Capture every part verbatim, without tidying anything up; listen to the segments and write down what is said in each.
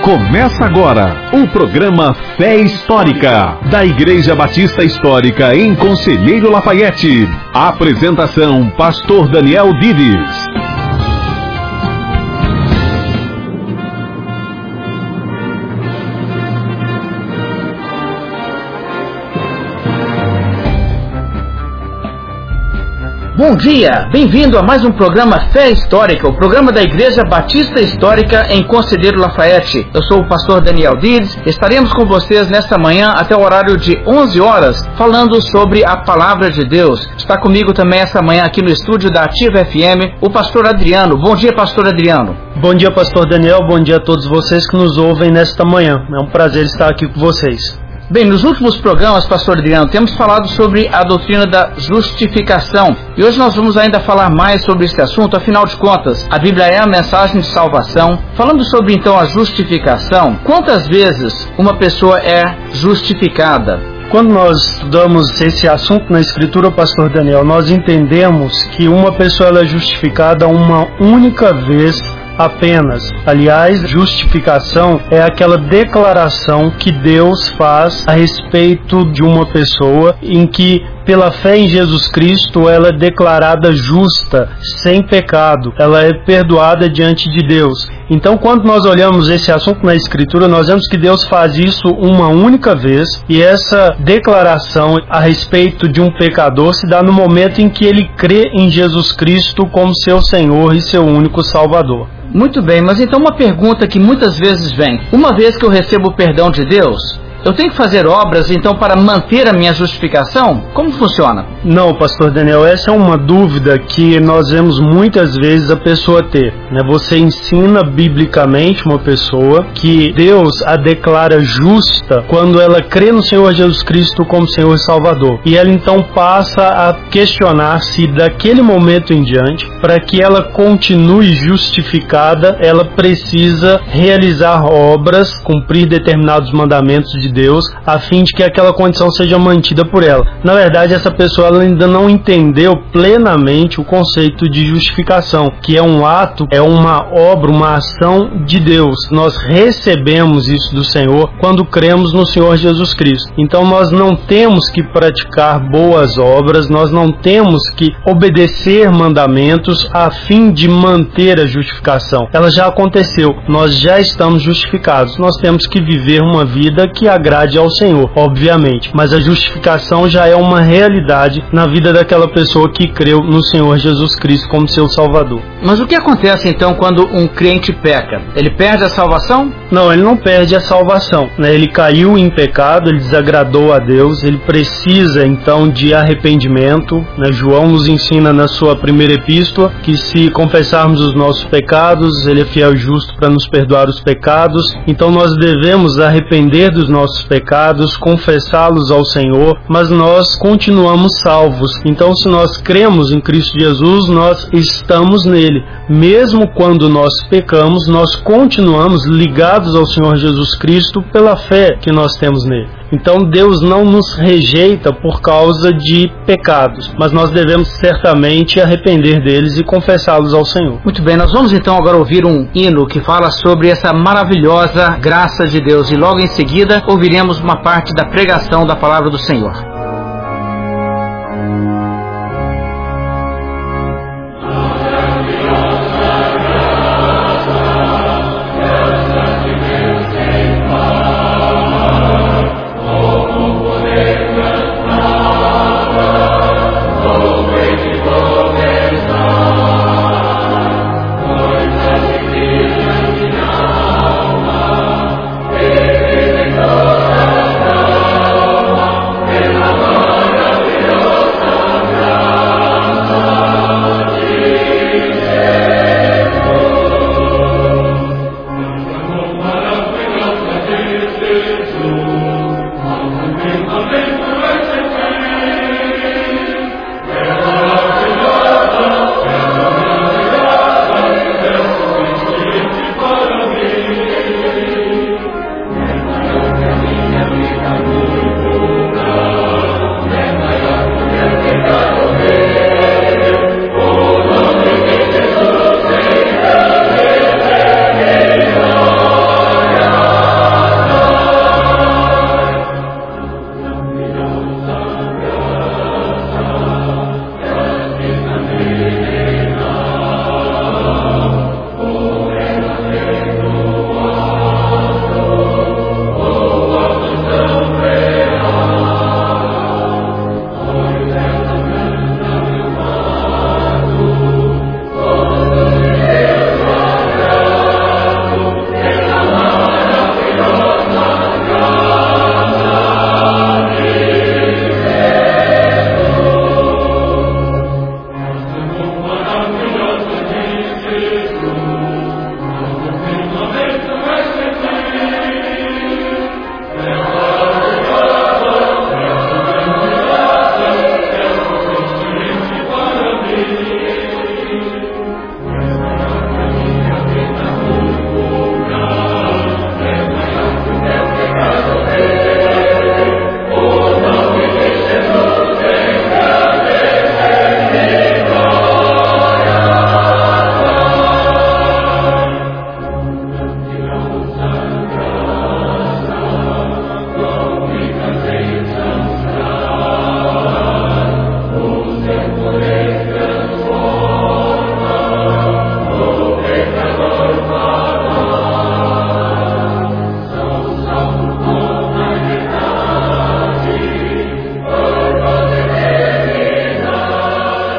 Começa agora o programa Fé Histórica, da Igreja Batista Histórica em Conselheiro Lafaiete. A apresentação, Pastor Daniel Dides. Bom dia, bem-vindo a mais um programa Fé Histórica, o programa da Igreja Batista Histórica em Conselheiro Lafaiete. Eu sou o pastor Daniel Dides, estaremos com vocês nesta manhã até o horário de onze horas, falando sobre a Palavra de Deus. Está comigo também esta manhã aqui no estúdio da Ativa F M, o pastor Adriano. Bom dia, pastor Adriano. Bom dia, pastor Daniel, bom dia a todos vocês que nos ouvem nesta manhã. É um prazer estar aqui com vocês. Bem, nos últimos programas, pastor Adriano, temos falado sobre a doutrina da justificação. E hoje nós vamos ainda falar mais sobre esse assunto. Afinal de contas, a Bíblia é a mensagem de salvação. Falando sobre, então, a justificação, quantas vezes uma pessoa é justificada? Quando nós estudamos esse assunto na Escritura, pastor Daniel, nós entendemos que uma pessoa ela é justificada uma única vez apenas. Aliás, justificação é aquela declaração que Deus faz a respeito de uma pessoa em que, pela fé em Jesus Cristo, ela é declarada justa, sem pecado. Ela é perdoada diante de Deus. Então, quando nós olhamos esse assunto na Escritura, nós vemos que Deus faz isso uma única vez, e essa declaração a respeito de um pecador se dá no momento em que ele crê em Jesus Cristo como seu Senhor e seu único Salvador. Muito bem, mas então uma pergunta que muitas vezes vem: uma vez que eu recebo o perdão de Deus, eu tenho que fazer obras, então, para manter a minha justificação? Como funciona? Não, pastor Daniel, essa é uma dúvida que nós vemos muitas vezes a pessoa ter, né? Você ensina biblicamente uma pessoa que Deus a declara justa quando ela crê no Senhor Jesus Cristo como Senhor e Salvador. E ela então passa a questionar se daquele momento em diante, para que ela continue justificada, ela precisa realizar obras, cumprir determinados mandamentos de Deus, a fim de que aquela condição seja mantida por ela. Na verdade, essa pessoa ela ainda não entendeu plenamente o conceito de justificação, que é um ato, é uma obra, uma ação de Deus. Nós recebemos isso do Senhor quando cremos no Senhor Jesus Cristo. Então nós não temos que praticar boas obras, nós não temos que obedecer mandamentos a fim de manter a justificação. Ela já aconteceu, nós já estamos justificados. Nós temos que viver uma vida que agrade ao Senhor, obviamente, mas a justificação já é uma realidade na vida daquela pessoa que creu no Senhor Jesus Cristo como seu Salvador. Mas o que acontece então quando um crente peca? Ele perde a salvação? Não, ele não perde a salvação, né? Ele caiu em pecado, ele desagradou a Deus, ele precisa então de arrependimento, né? João nos ensina na sua primeira epístola que se confessarmos os nossos pecados, ele é fiel e justo para nos perdoar os pecados. Então nós devemos arrepender dos nossos pecados, confessá-los ao Senhor, mas nós continuamos salvos. Então, se nós cremos em Cristo Jesus, nós estamos nele. Mesmo quando nós pecamos, nós continuamos ligados ao Senhor Jesus Cristo pela fé que nós temos nele. Então Deus não nos rejeita por causa de pecados, mas nós devemos certamente arrepender deles e confessá-los ao Senhor. Muito bem, nós vamos então agora ouvir um hino que fala sobre essa maravilhosa graça de Deus, e logo em seguida ouviremos uma parte da pregação da palavra do Senhor. Amen.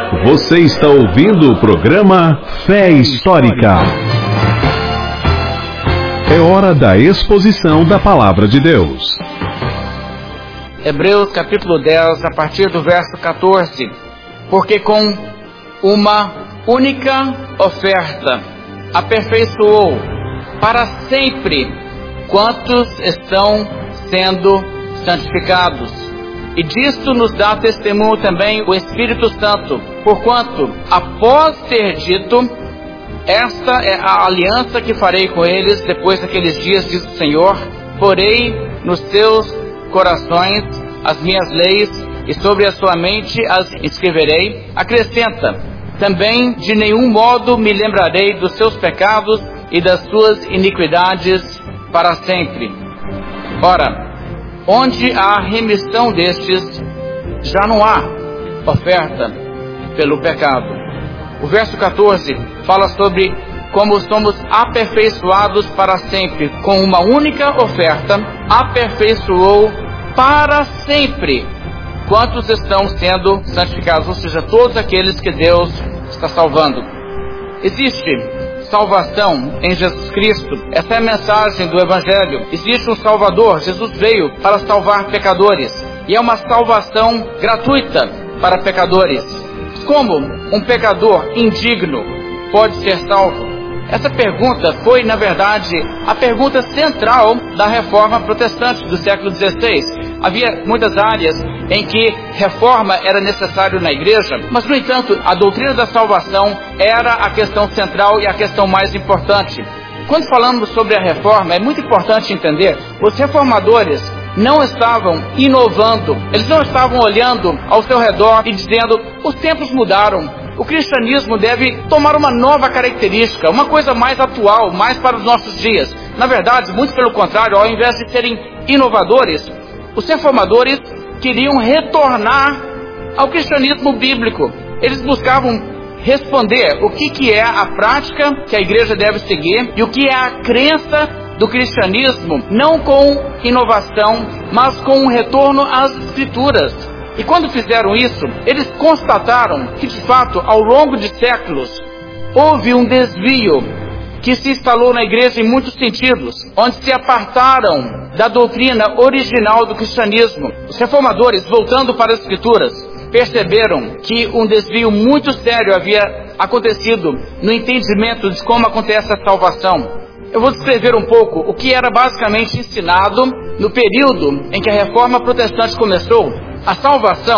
Você está ouvindo o programa Fé Histórica. É hora da exposição da Palavra de Deus. Hebreus capítulo dez, a partir do verso quatorze. Porque com uma única oferta aperfeiçoou para sempre quantos estão sendo santificados. E disto nos dá testemunho também o Espírito Santo, porquanto, após ter dito, esta é a aliança que farei com eles depois daqueles dias, diz o Senhor, porei nos seus corações as minhas leis e sobre a sua mente as escreverei. Acrescenta, também de nenhum modo me lembrarei dos seus pecados e das suas iniquidades para sempre. Ora, onde há remissão destes, já não há oferta pelo pecado. O verso quatorze fala sobre como somos aperfeiçoados para sempre. Com uma única oferta, aperfeiçoou para sempre quantos estão sendo santificados, ou seja, todos aqueles que Deus está salvando. Existe salvação em Jesus Cristo. Essa é a mensagem do Evangelho. Existe um Salvador. Jesus veio para salvar pecadores. E é uma salvação gratuita para pecadores. Como um pecador indigno pode ser salvo? Essa pergunta foi, na verdade, a pergunta central da reforma protestante do século dezesseis. Havia muitas áreas em que reforma era necessário na igreja, mas, no entanto, a doutrina da salvação era a questão central e a questão mais importante. Quando falamos sobre a reforma, é muito importante entender, os reformadores não estavam inovando, eles não estavam olhando ao seu redor e dizendo, os tempos mudaram, o cristianismo deve tomar uma nova característica, uma coisa mais atual, mais para os nossos dias. Na verdade, muito pelo contrário, ao invés de serem inovadores, os reformadores queriam retornar ao cristianismo bíblico. Eles buscavam responder o que, que é a prática que a igreja deve seguir e o que é a crença do cristianismo, não com inovação, mas com um retorno às escrituras. E quando fizeram isso, eles constataram que, de fato, ao longo de séculos, houve um desvio que se instalou na igreja em muitos sentidos, onde se apartaram da doutrina original do cristianismo. Os reformadores, voltando para as escrituras, perceberam que um desvio muito sério havia acontecido no entendimento de como acontece a salvação. Eu vou descrever um pouco o que era basicamente ensinado no período em que a reforma protestante começou. A salvação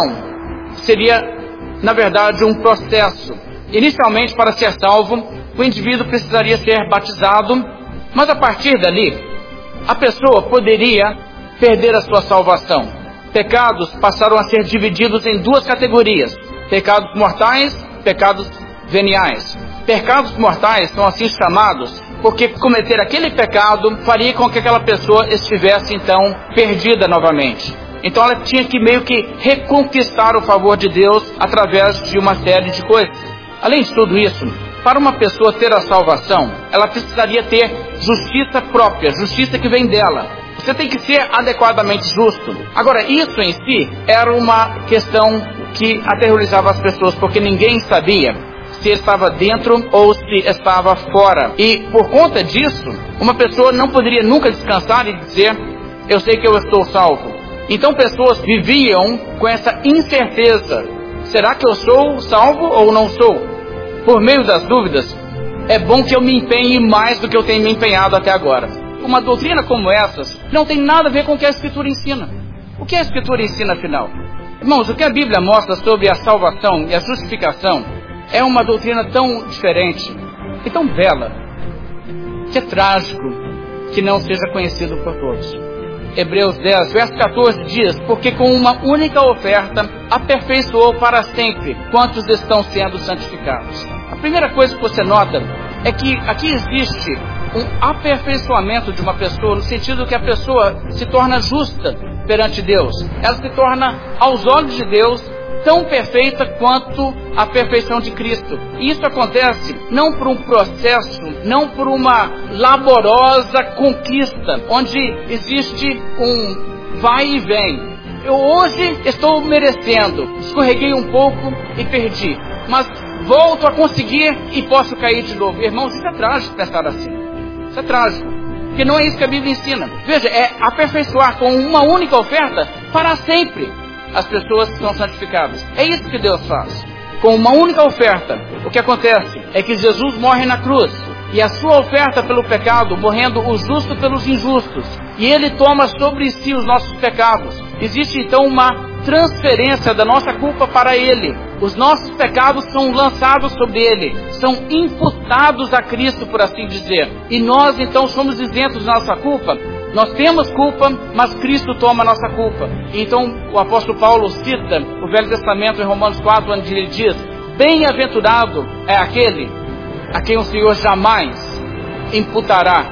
seria, na verdade, um processo. Inicialmente, para ser salvo, o indivíduo precisaria ser batizado, mas a partir dali, a pessoa poderia perder a sua salvação. Pecados passaram a ser divididos em duas categorias: pecados mortais, pecados veniais. Pecados mortais são assim chamados porque cometer aquele pecado faria com que aquela pessoa estivesse então perdida novamente. Então ela tinha que meio que reconquistar o favor de Deus através de uma série de coisas. Além de tudo isso, para uma pessoa ter a salvação, ela precisaria ter justiça própria, justiça que vem dela. Você tem que ser adequadamente justo. Agora, isso em si era uma questão que aterrorizava as pessoas, porque ninguém sabia se estava dentro ou se estava fora. E por conta disso, uma pessoa não poderia nunca descansar e dizer, eu sei que eu estou salvo. Então pessoas viviam com essa incerteza, será que eu sou salvo ou não sou? Por meio das dúvidas, é bom que eu me empenhe mais do que eu tenho me empenhado até agora. Uma doutrina como essas não tem nada a ver com o que a Escritura ensina. O que a Escritura ensina, afinal? Irmãos, o que a Bíblia mostra sobre a salvação e a justificação é uma doutrina tão diferente e tão bela, que é trágico que não seja conhecido por todos. Hebreus dez, verso quatorze diz, porque com uma única oferta aperfeiçoou para sempre quantos estão sendo santificados. A primeira coisa que você nota é que aqui existe um aperfeiçoamento de uma pessoa, no sentido que a pessoa se torna justa perante Deus. Ela se torna, aos olhos de Deus, tão perfeita quanto a perfeição de Cristo. E isso acontece não por um processo, não por uma laborosa conquista, onde existe um vai e vem. Eu hoje estou merecendo, escorreguei um pouco e perdi. mas volto a conseguir e posso cair de novo. Irmãos, isso é trágico pensar assim. Isso é trágico, porque não é isso que a Bíblia ensina. Veja, é aperfeiçoar com uma única oferta para sempre as pessoas que são santificadas. É isso que Deus faz. Com uma única oferta, o que acontece é que Jesus morre na cruz, e a sua oferta pelo pecado, morrendo o justo pelos injustos, e Ele toma sobre si os nossos pecados. Existe então uma transferência da nossa culpa para Ele. Os nossos pecados são lançados sobre Ele, são imputados a Cristo, por assim dizer, e nós então somos isentos da nossa culpa. Nós temos culpa, mas Cristo toma a nossa culpa. Então o apóstolo Paulo cita o Velho Testamento em Romanos quatro, onde ele diz: bem-aventurado é aquele a quem o Senhor jamais imputará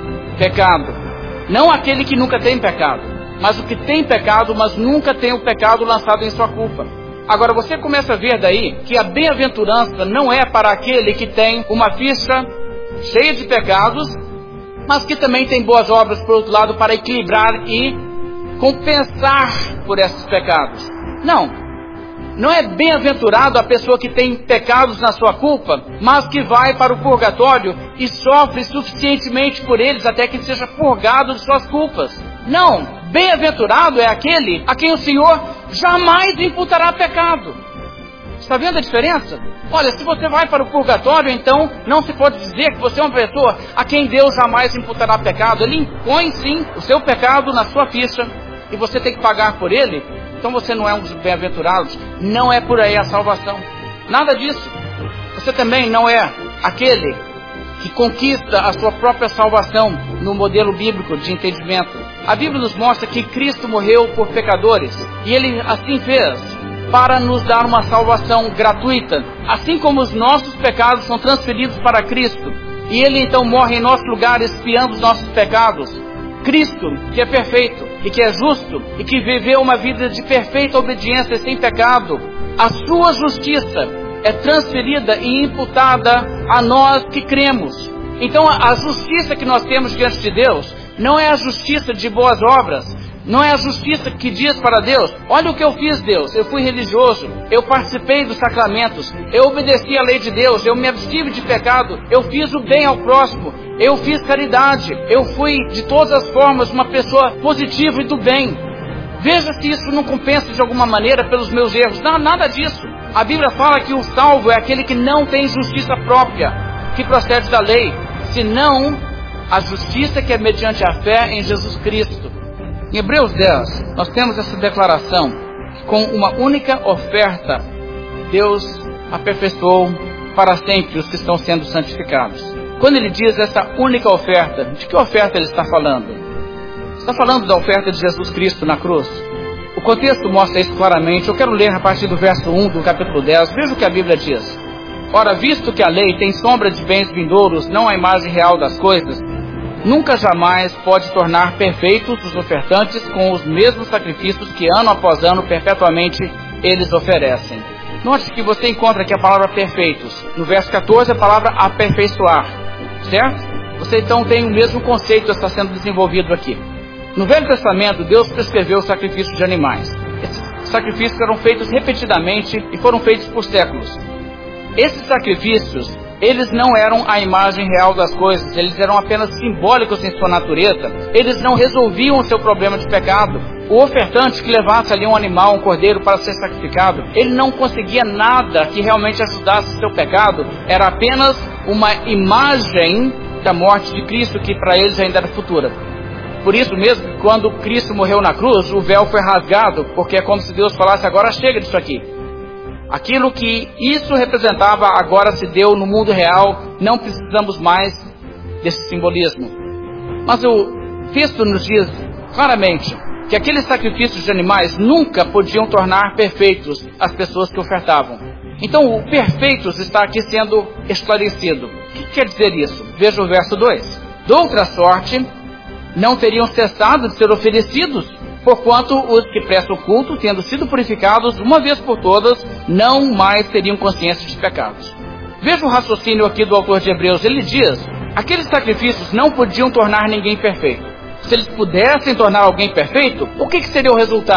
pecado. Não aquele que nunca tem pecado, mas o que tem pecado, mas nunca tem o pecado lançado em sua culpa. Agora você começa a ver daí que a bem-aventurança não é para aquele que tem uma ficha cheia de pecados, mas que também tem boas obras por outro lado para equilibrar e compensar por esses pecados. Não. Não é bem-aventurado a pessoa que tem pecados na sua culpa, mas que vai para o purgatório e sofre suficientemente por eles até que seja purgado de suas culpas. Não, bem-aventurado é aquele a quem o Senhor jamais imputará pecado. Está vendo a diferença? Olha, se você vai para o purgatório, então não se pode dizer que você é uma pessoa a quem Deus jamais imputará pecado. Ele impõe sim o seu pecado na sua ficha e você tem que pagar por ele. Então você não é um dos bem-aventurados. Não é por aí a salvação. Nada disso. Você também não é aquele que conquista a sua própria salvação no modelo bíblico de entendimento. A Bíblia nos mostra que Cristo morreu por pecadores, e Ele assim fez para nos dar uma salvação gratuita, assim como os nossos pecados são transferidos para Cristo, e Ele então morre em nosso lugar expiando os nossos pecados. Cristo, que é perfeito e que é justo e que viveu uma vida de perfeita obediência sem pecado, a sua justiça é transferida e imputada a nós que cremos. Então a justiça que nós temos diante de Deus não é a justiça de boas obras, não é a justiça que diz para Deus: olha o que eu fiz, Deus, eu fui religioso, eu participei dos sacramentos, eu obedeci à lei de Deus, eu me abstive de pecado, eu fiz o bem ao próximo, eu fiz caridade, eu fui de todas as formas uma pessoa positiva e do bem. Veja se isso não compensa de alguma maneira pelos meus erros. Não, nada disso. A Bíblia fala que o salvo é aquele que não tem justiça própria, que procede da lei, senão a justiça que é mediante a fé em Jesus Cristo. Em Hebreus dez, nós temos essa declaração, que com uma única oferta, Deus aperfeiçoou para sempre os que estão sendo santificados. Quando ele diz essa única oferta, de que oferta ele está falando? Está falando da oferta de Jesus Cristo na cruz. O contexto mostra isso claramente. Eu quero ler a partir do verso um do capítulo dez. Veja o que a Bíblia diz. Ora, visto que a lei tem sombra de bens vindouros, não a imagem real das coisas, nunca jamais pode tornar perfeitos os ofertantes com os mesmos sacrifícios que ano após ano perpetuamente eles oferecem. Note que você encontra aqui a palavra perfeitos. No verso catorze, a palavra aperfeiçoar. Certo? Você então tem o mesmo conceito que está sendo desenvolvido aqui. No Velho Testamento, Deus prescreveu o sacrifício de animais. Esses sacrifícios eram feitos repetidamente e foram feitos por séculos. Esses sacrifícios, eles não eram a imagem real das coisas, eles eram apenas simbólicos em sua natureza. Eles não resolviam o seu problema de pecado. O ofertante que levasse ali um animal, um cordeiro para ser sacrificado, ele não conseguia nada que realmente ajudasse o seu pecado. Era apenas uma imagem da morte de Cristo que para eles ainda era futura. Por isso mesmo, quando Cristo morreu na cruz, o véu foi rasgado, porque é como se Deus falasse: agora chega disso aqui. Aquilo que isso representava agora se deu no mundo real, não precisamos mais desse simbolismo. Mas o texto nos diz claramente que aqueles sacrifícios de animais nunca podiam tornar perfeitos as pessoas que ofertavam. Então o perfeitos está aqui sendo esclarecido. O que quer dizer isso? Veja o verso dois. De outra sorte, não teriam cessado de ser oferecidos, porquanto os que prestam culto, tendo sido purificados uma vez por todas, não mais teriam consciência de pecados. Veja o raciocínio aqui do autor de Hebreus. Ele diz: aqueles sacrifícios não podiam tornar ninguém perfeito. Se eles pudessem tornar alguém perfeito, o que, que seria o resultado?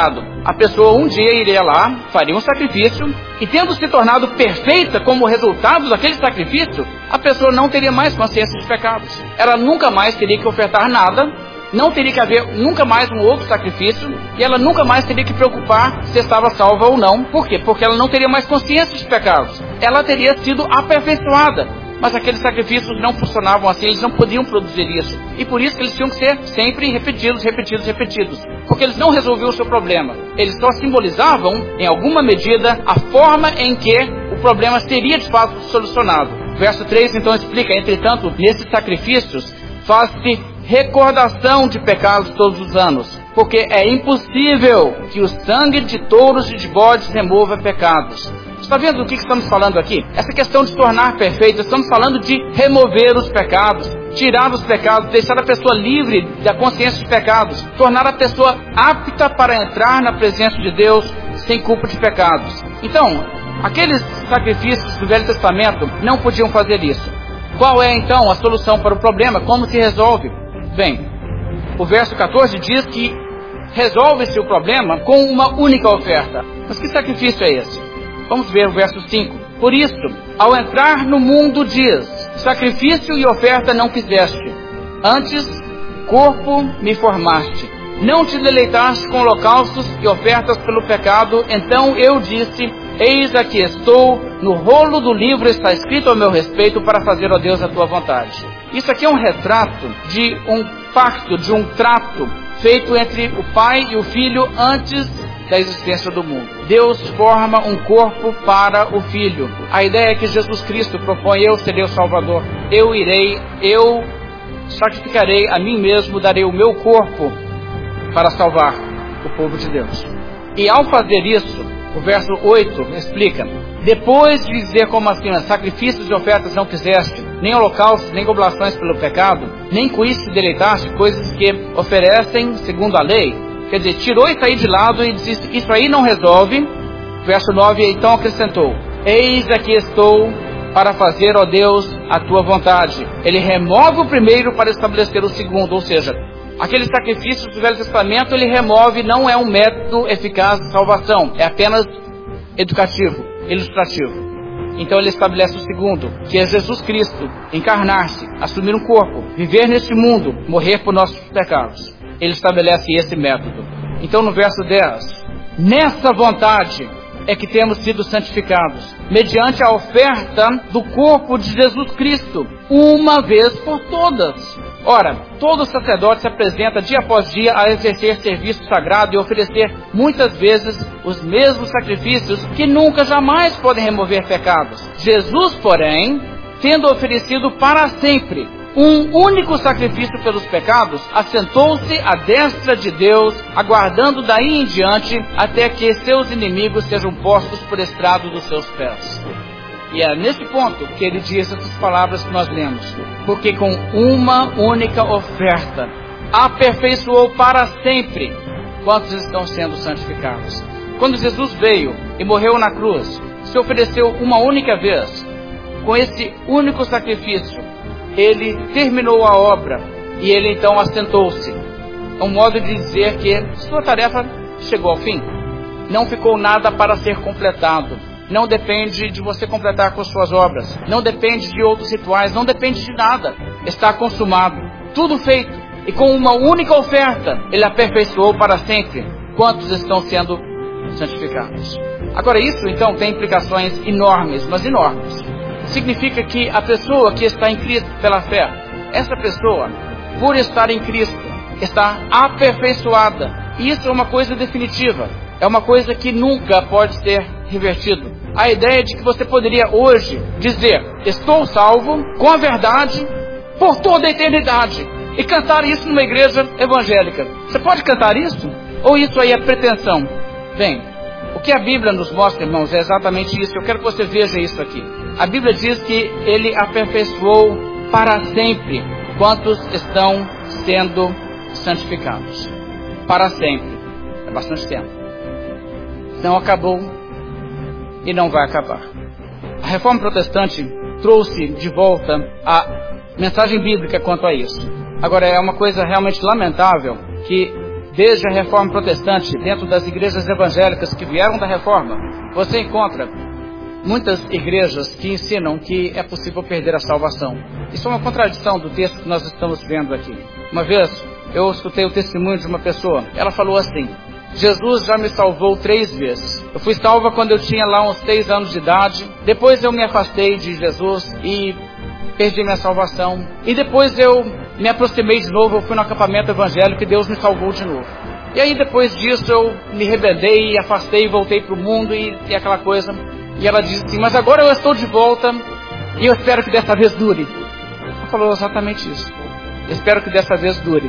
a pessoa um dia iria lá, faria um sacrifício, e tendo se tornado perfeita como resultado daquele sacrifício, a pessoa não teria mais consciência de pecados. Ela nunca mais teria que ofertar nada, não teria que haver nunca mais um outro sacrifício, e ela nunca mais teria que preocupar se estava salva ou não. Por quê? Porque ela não teria mais consciência de pecados. Ela teria sido aperfeiçoada. Mas aqueles sacrifícios não funcionavam assim, eles não podiam produzir isso. E por isso que eles tinham que ser sempre repetidos, repetidos, repetidos. Porque eles não resolviam o seu problema. Eles só simbolizavam, em alguma medida, a forma em que o problema seria de fato solucionado. Verso três então explica: entretanto, nesses sacrifícios faz-se recordação de pecados todos os anos, porque é impossível que o sangue de touros e de bodes remova pecados. Está vendo do que estamos falando aqui? Essa questão de se tornar perfeito, estamos falando de remover os pecados, tirar os pecados, deixar a pessoa livre da consciência de pecados, tornar a pessoa apta para entrar na presença de Deus sem culpa de pecados. Então, aqueles sacrifícios do Velho Testamento não podiam fazer isso. Qual é então a solução para o problema? Como se resolve? Bem, o verso quatorze diz que resolve-se o problema com uma única oferta. Mas que sacrifício é esse? Vamos ver o verso cinco. Por isso, ao entrar no mundo diz: sacrifício e oferta não quiseste, antes corpo me formaste. Não te deleitaste com holocaustos e ofertas pelo pecado. Então eu disse: eis aqui estou, no rolo do livro está escrito ao meu respeito, para fazer, ó Deus, a tua vontade. Isso aqui é um retrato de um pacto, de um trato feito entre o pai e o filho antes da existência do mundo. Deus forma um corpo para o filho. A ideia é que Jesus Cristo propõe: eu serei o Salvador, eu irei, eu sacrificarei a mim mesmo, darei o meu corpo para salvar o povo de Deus. E ao fazer isso, o verso oito explica: depois de dizer como assim, sacrifícios e ofertas não quiseste, nem holocaustos, nem oblações pelo pecado, nem com isso te deleitaste, coisas que oferecem segundo a lei. Quer dizer, tirou isso aí de lado e disse: isso aí não resolve. Verso nove, então acrescentou: eis aqui estou para fazer, ó Deus, a tua vontade. Ele remove o primeiro para estabelecer o segundo, ou seja, aqueles sacrifícios do Velho Testamento ele remove, não é um método eficaz de salvação, é apenas educativo, ilustrativo. Então ele estabelece o segundo, que é Jesus Cristo encarnar-se, assumir um corpo, viver neste mundo, morrer por nossos pecados. Ele estabelece esse método. Então no verso dez, nessa vontade é que temos sido santificados, mediante a oferta do corpo de Jesus Cristo, uma vez por todas. Ora, todo sacerdote se apresenta dia após dia a exercer serviço sagrado e oferecer muitas vezes os mesmos sacrifícios que nunca jamais podem remover pecados. Jesus, porém, tendo oferecido para sempre um único sacrifício pelos pecados, assentou-se à destra de Deus, aguardando daí em diante até que seus inimigos sejam postos por estrado dos seus pés. E é nesse ponto que ele diz essas palavras que nós lemos: porque com uma única oferta aperfeiçoou para sempre quantos estão sendo santificados. Quando Jesus veio e morreu na cruz, se ofereceu uma única vez. Com esse único sacrifício, ele terminou a obra e ele então assentou-se. É um modo de dizer que sua tarefa chegou ao fim. Não ficou nada para ser completado. Não depende de você completar com suas obras. Não depende de outros rituais. Não depende de nada. Está consumado. Tudo feito. E com uma única oferta, ele aperfeiçoou para sempre quantos estão sendo santificados. Agora isso então tem implicações enormes, mas enormes. Significa que a pessoa que está em Cristo pela fé, essa pessoa, por estar em Cristo, está aperfeiçoada. E isso é uma coisa definitiva. É uma coisa que nunca pode ser revertido. A ideia de que você poderia hoje dizer: estou salvo com a verdade por toda a eternidade, e cantar isso numa igreja evangélica. Você pode cantar isso? Ou isso aí é pretensão? Bem, o que a Bíblia nos mostra, irmãos, é exatamente isso. Eu quero que você veja isso aqui. A Bíblia diz que ele aperfeiçoou para sempre quantos estão sendo santificados. Para sempre. É bastante tempo. Não acabou e não vai acabar. A Reforma Protestante trouxe de volta a mensagem bíblica quanto a isso. Agora, é uma coisa realmente lamentável que desde a Reforma Protestante, dentro das igrejas evangélicas que vieram da Reforma, você encontra muitas igrejas que ensinam que é possível perder a salvação. Isso é uma contradição do texto que nós estamos vendo aqui. Uma vez, eu escutei o testemunho de uma pessoa. Ela falou assim: Jesus já me salvou três vezes. Eu fui salva quando eu tinha lá uns seis anos de idade. Depois eu me afastei de Jesus e perdi minha salvação. E depois eu me aproximei de novo, eu fui no acampamento evangélico e Deus me salvou de novo. E aí depois disso eu me rebelei, afastei, voltei para o mundo e, e aquela coisa. E ela disse assim: mas agora eu estou de volta e eu espero que dessa vez dure. Ela falou exatamente isso. Eu espero que dessa vez dure.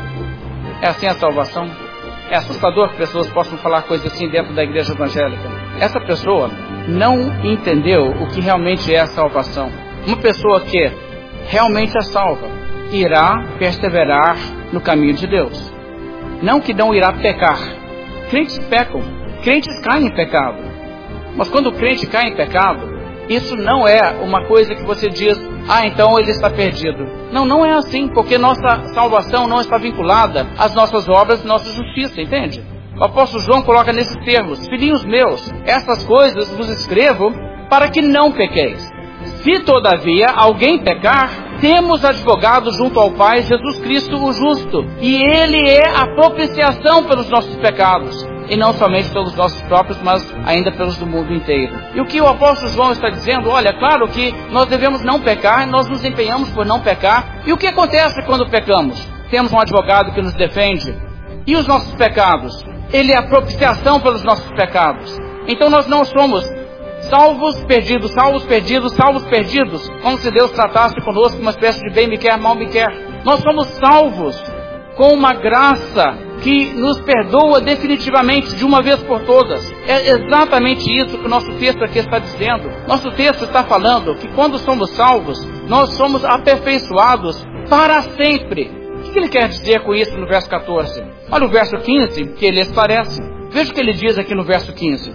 É assim a salvação? É assustador que pessoas possam falar coisas assim dentro da igreja evangélica. Essa pessoa não entendeu o que realmente é a salvação. Uma pessoa que realmente é salva irá perseverar no caminho de Deus. Não que não irá pecar. Crentes pecam. Crentes caem em pecado. Mas quando o crente cai em pecado, isso não é uma coisa que você diz: ah, então ele está perdido. Não, não é assim, porque nossa salvação não está vinculada às nossas obras e nossa justiça, entende? O apóstolo João coloca nesses termos: filhinhos meus, essas coisas vos escrevo para que não pequeis. Se todavia alguém pecar, temos advogado junto ao Pai, Jesus Cristo o justo, e Ele é a propiciação pelos nossos pecados, e não somente pelos nossos próprios, mas ainda pelos do mundo inteiro. E o que o apóstolo João está dizendo? Olha, claro que nós devemos não pecar, nós nos empenhamos por não pecar. E o que acontece quando pecamos? Temos um advogado que nos defende. E os nossos pecados? Ele é a propiciação pelos nossos pecados. Então nós não somos salvos, perdidos, salvos, perdidos, salvos, perdidos, como se Deus tratasse conosco uma espécie de bem me quer, mal me quer. Nós somos salvos com uma graça que nos perdoa definitivamente, de uma vez por todas. É exatamente isso que o nosso texto aqui está dizendo. Nosso texto está falando que quando somos salvos, nós somos aperfeiçoados para sempre. O que ele quer dizer com isso no verso catorze? Olha o verso quinze, que ele esclarece. Veja o que ele diz aqui no verso quinze.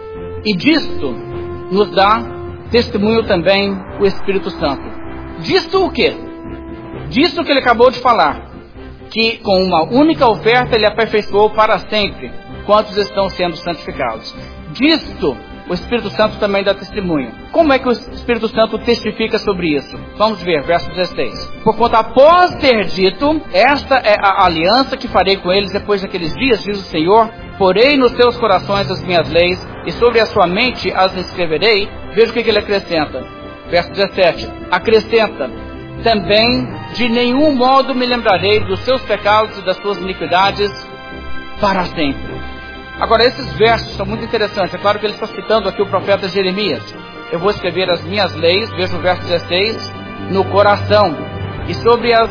E disto nos dá testemunho também o Espírito Santo. Disto o quê? Disto que ele acabou de falar, que com uma única oferta ele aperfeiçoou para sempre quantos estão sendo santificados. Disto o Espírito Santo também dá testemunho. Como é que o Espírito Santo testifica sobre isso? Vamos ver, verso dezesseis. Porquanto após ter dito, esta é a aliança que farei com eles depois daqueles dias, diz o Senhor, porei nos seus corações as minhas leis, e sobre a sua mente as escreverei. Veja o que ele acrescenta. Verso dezessete. Acrescenta: também de nenhum modo me lembrarei dos seus pecados e das suas iniquidades para sempre. Agora, esses versos são muito interessantes. É claro que ele está citando aqui o profeta Jeremias. Eu vou escrever as minhas leis, veja o verso dezesseis, no coração, e sobre as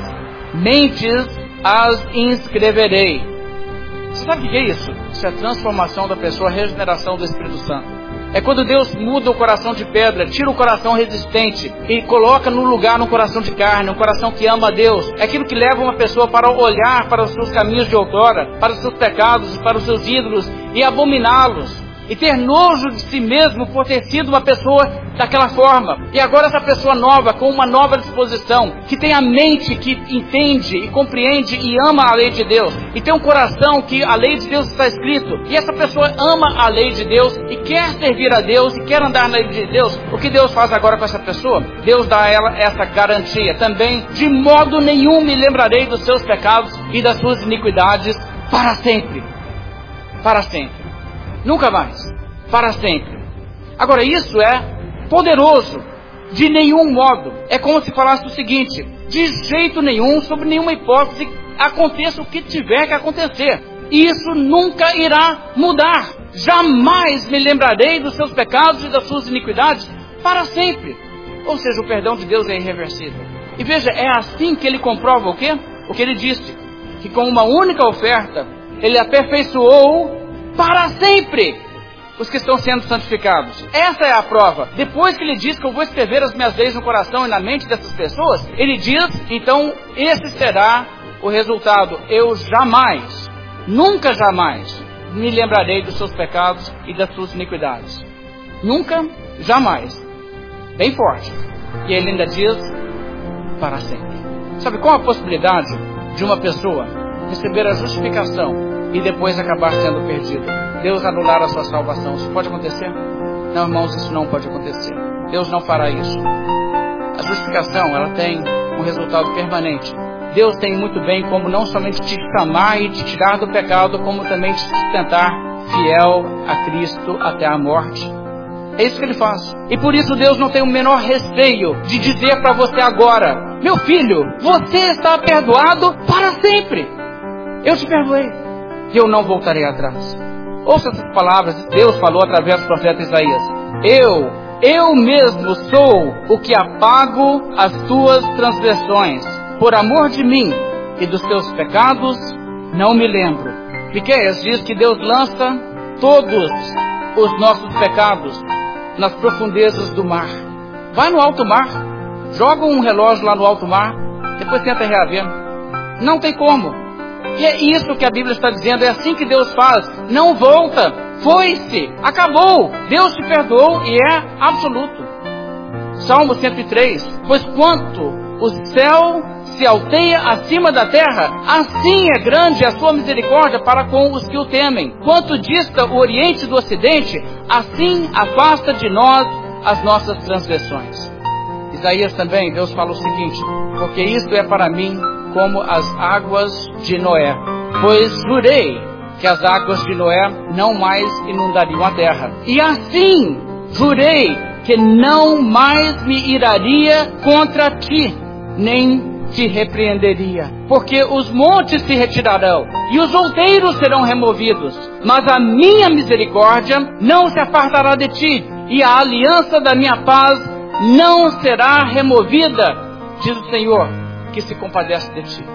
mentes as inscreverei. Você sabe o que é isso? Isso é a transformação da pessoa, a regeneração do Espírito Santo. É quando Deus muda o coração de pedra, tira o coração resistente e coloca no lugar um coração de carne, um coração que ama a Deus. É aquilo que leva uma pessoa para olhar para os seus caminhos de outrora, para os seus pecados, para os seus ídolos e abominá-los. E ter nojo de si mesmo por ter sido uma pessoa daquela forma. E agora essa pessoa nova, com uma nova disposição, que tem a mente que entende e compreende e ama a lei de Deus, e tem um coração que a lei de Deus está escrito, e essa pessoa ama a lei de Deus e quer servir a Deus e quer andar na lei de Deus. O que Deus faz agora com essa pessoa? Deus dá a ela essa garantia também: de modo nenhum me lembrarei dos seus pecados e das suas iniquidades para sempre. Para sempre. Nunca mais. Para sempre. Agora, isso é poderoso. De nenhum modo. É como se falasse o seguinte: de jeito nenhum, sob nenhuma hipótese, aconteça o que tiver que acontecer. Isso nunca irá mudar. Jamais me lembrarei dos seus pecados e das suas iniquidades para sempre. Ou seja, o perdão de Deus é irreversível. E veja, é assim que ele comprova o quê? O que ele disse. Que com uma única oferta, ele aperfeiçoou para sempre os que estão sendo santificados. Essa é a prova. Depois que ele diz que eu vou escrever as minhas leis no coração e na mente dessas pessoas, ele diz, então, esse será o resultado. Eu jamais, nunca jamais, me lembrarei dos seus pecados e das suas iniquidades. Nunca, jamais. Bem forte. E ele ainda diz, para sempre. Sabe qual a possibilidade de uma pessoa receber a justificação e depois acabar sendo perdido. Deus anular a sua salvação. Isso pode acontecer? Não, irmãos, isso não pode acontecer. Deus não fará isso. A justificação, ela tem um resultado permanente. Deus tem muito bem como não somente te chamar e te tirar do pecado, como também te sustentar fiel a Cristo até a morte. É isso que Ele faz. E por isso Deus não tem o menor receio de dizer para você agora: meu filho, você está perdoado para sempre. Eu te perdoei e eu não voltarei atrás. Ouça essas palavras. Deus falou através do profeta Isaías: Eu, eu mesmo sou o que apago as tuas transgressões. Por amor de mim e dos teus pecados, não me lembro. Miqueias diz que Deus lança todos os nossos pecados nas profundezas do mar. Vai no alto mar, joga um relógio lá no alto mar, depois tenta reaver. Não tem como. E é isso que a Bíblia está dizendo, é assim que Deus faz. Não volta, foi-se, acabou. Deus te perdoou e é absoluto. Salmo cento e três: Pois quanto o céu se alteia acima da terra, assim é grande a sua misericórdia para com os que o temem. Quanto dista o oriente do ocidente, assim afasta de nós as nossas transgressões. Isaías também, Deus fala o seguinte: Porque isto é para mim como as águas de Noé, pois jurei que as águas de Noé não mais inundariam a terra. E assim jurei que não mais me iraria contra ti, nem te repreenderia, porque os montes se retirarão e os outeiros serão removidos, mas a minha misericórdia não se apartará de ti, e a aliança da minha paz não será removida, diz o Senhor, que se compadece de ti.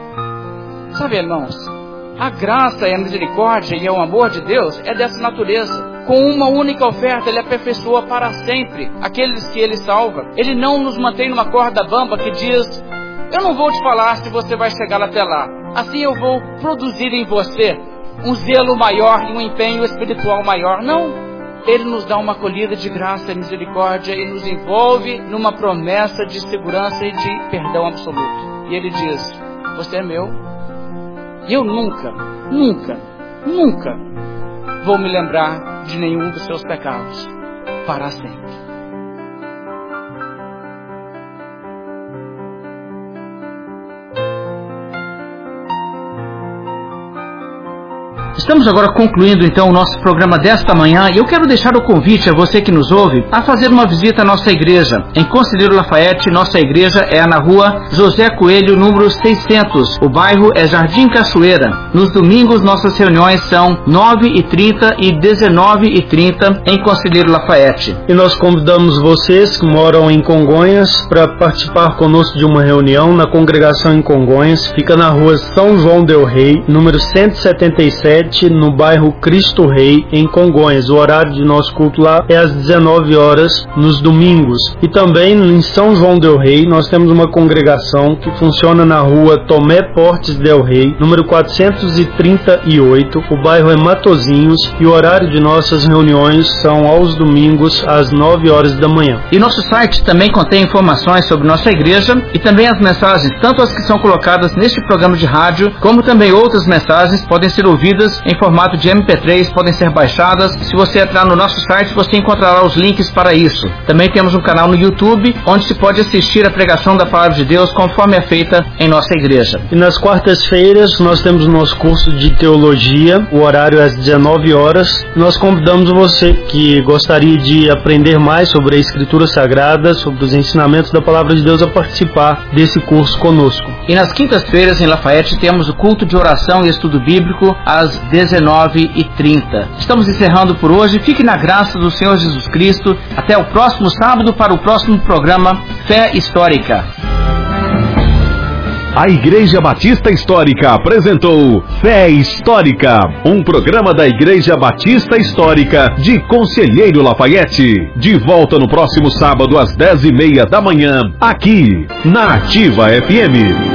Sabe, irmãos, a graça e a misericórdia e o amor de Deus é dessa natureza. Com uma única oferta, Ele aperfeiçoa para sempre aqueles que Ele salva. Ele não nos mantém numa corda bamba que diz: eu não vou te falar se você vai chegar até lá. Assim eu vou produzir em você um zelo maior e um empenho espiritual maior. Não. Ele nos dá uma acolhida de graça e misericórdia e nos envolve numa promessa de segurança e de perdão absoluto. E Ele diz: você é meu. E eu nunca, nunca, nunca vou me lembrar de nenhum dos seus pecados para sempre. Estamos agora concluindo então o nosso programa desta manhã e eu quero deixar o convite a você que nos ouve a fazer uma visita à nossa igreja. Em Conselheiro Lafayette, nossa igreja é na rua José Coelho, número seiscentos. O bairro é Jardim Cachoeira. Nos domingos nossas reuniões são nove e trinta e dezenove e trinta em Conselheiro Lafayette. E nós convidamos vocês que moram em Congonhas para participar conosco de uma reunião na congregação em Congonhas. Fica na rua São João del Rei, número cento e setenta e sete, no bairro Cristo Rei, em Congonhas. O horário de nosso culto lá é às dezenove horas nos domingos. E também em São João del Rei nós temos uma congregação que funciona na rua Tomé Portes del Rei, número quatrocentos e trinta e oito. O bairro é Matozinhos e o horário de nossas reuniões são aos domingos às nove horas da manhã. E nosso site também contém informações sobre nossa igreja e também as mensagens, tanto as que são colocadas neste programa de rádio, como também outras mensagens podem ser ouvidas em formato de M P três, podem ser baixadas. Se você entrar no nosso site, você encontrará os links para isso. Também temos um canal no YouTube, onde se pode assistir a pregação da Palavra de Deus conforme é feita em nossa igreja. E nas quartas-feiras nós temos o nosso curso de teologia, o horário é às dezenove horas. Nós convidamos você que gostaria de aprender mais sobre a Escritura Sagrada, sobre os ensinamentos da Palavra de Deus, a participar desse curso conosco. E nas quintas-feiras em Lafayette temos o culto de oração e estudo bíblico às dezenove e trinta. Estamos encerrando por hoje. Fique na graça do Senhor Jesus Cristo. Até o próximo sábado para o próximo programa Fé Histórica. A Igreja Batista Histórica apresentou Fé Histórica, um programa da Igreja Batista Histórica de Conselheiro Lafayette. De volta no próximo sábado às dez e meia da manhã, aqui na Ativa F M.